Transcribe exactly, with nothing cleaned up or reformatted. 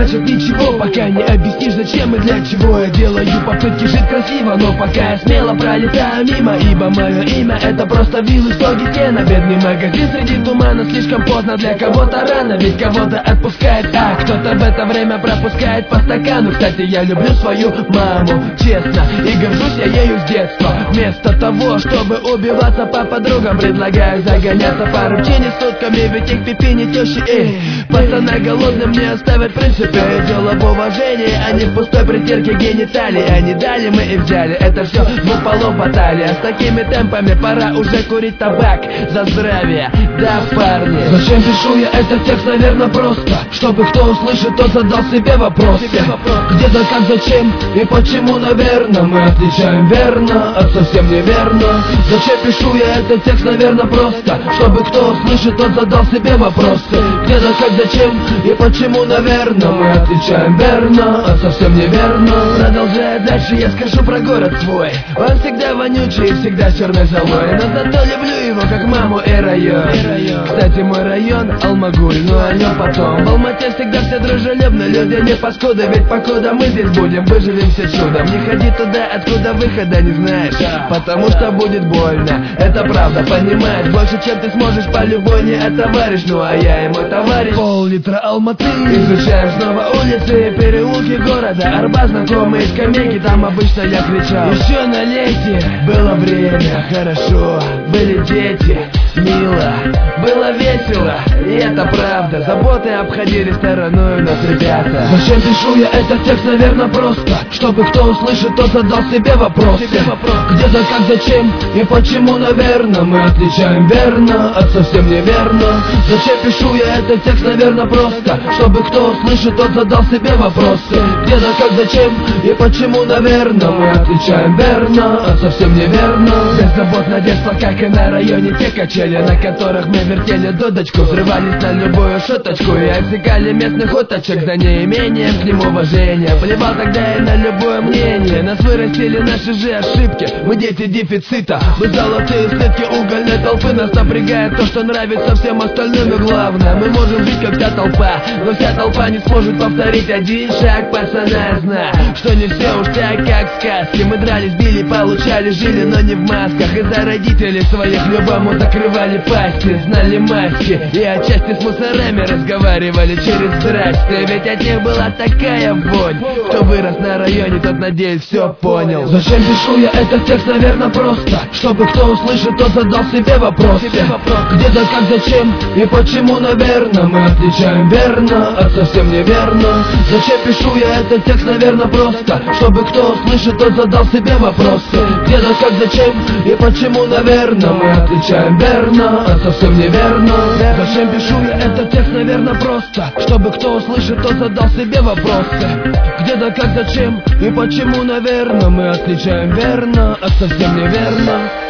значит ничего, пока не объяснишь, зачем и для чего. Я делаю попытки жить красиво, но пока я смело пролетаю мимо, ибо мое имя это просто виллы, стоги, стена. Бедный магазин среди тумана, слишком поздно, для кого-то рано, ведь кого-то отпускает, а кто-то в это время пропускает по стакану. Кстати, я люблю свою маму, честно, и горжусь я ею с детства. Вместо того, чтобы убиваться по подругам, предлагаю загоняться по рутине сутками, ведь их пипини тещи и пацана голодным не оставят в принципе. Дело в уважении, а не в пустой притирке гениталий. Они дали, мы и взяли, это все двух полов баталия. С такими темпами пора уже курить табак за здравие, да, парни. Зачем пишу я этот текст, наверное, просто чтобы кто услышит, тот задал себе вопрос. Где-то как, зачем и почему, наверное, мы отвечаем верно от совсем неверно. Зачем пишу я этот текст, наверное, просто чтобы кто услышит, тот задал себе вопросы. Где-то как, зачем и почему, наверное, мы отвечаем верно от совсем неверно. Продолжая дальше, я скажу про город свой. Он всегда вонючий и всегда черной золой, но зато люблю его как маму и район. Кстати, мой район Алмагуль, но о нем потом. В Алмате всегда все дружелюбны, люди не паскуды, ведь покуда мы здесь будем, выживем все чудом. Не ходи туда, откуда выхода не знаешь, потому что будет больно, это правда, понимаешь. Больше, чем ты сможешь, по любой не отоваришь. Ну а я и мой товарищ пол-литра Алматы изучаем снова улицы и переулки города. Арбат, знакомые скамейки, там обычно я кричал: еще налейте, было время, хорошо, были дети, мило, было весело, и это правда. Заботы обходили стороной нас, ребята. Зачем пишу я этот текст, наверное, просто чтобы кто услышит, тот задал себе вопрос. Где-то как, зачем и почему, наверное, мы отличаем верно от совсем неверно. Зачем пишу я этот текст, наверное, просто чтобы кто услышит, тот задал себе вопросы. Где-то как, зачем и почему, наверное, мы отличаем верно от совсем неверно. Беззаботно детство, как и на районе те качели, на которых мы вертели дудочку, взрывались на любую шуточку и отсекали местных уточек за неимением к ним уважения. Плевал тогда и на любое мнение, нас вырастили наши же ошибки, мы дети дефицита. Мы золотые слитки угольной толпы, нас напрягает то, что нравится всем остальным. И главное, мы можем жить как вся толпа, но вся толпа не сможет повторить один шаг. Пацана, я знаю, что не все уж так, как в сказке. Мы дрались, били, получали, жили, но не в масках. Из-за родителей своих любому закрывали пасти, знали маски и отчасти с мусорами разговаривали через здрасте, ведь от них была такая вонь. Кто вырос на районе, тот, надеюсь, все понял. Зачем пишу я этот текст, наверное, просто чтобы кто услышит, тот задал себе вопрос. Где-то как, зачем и почему, наверное, мы отличаем верно от совсем неверно. Зачем пишу я этот текст, наверное, просто чтобы кто услышит, тот задал себе вопросы. Где-то как, зачем и почему, наверное, мы отличаем верно от совсем неверно. Зачем пишу я этот текст, наверное, просто чтобы кто услышит, тот задал себе вопросы. Где-то как, зачем и почему, наверное, мы отличаем верно от совсем неверно.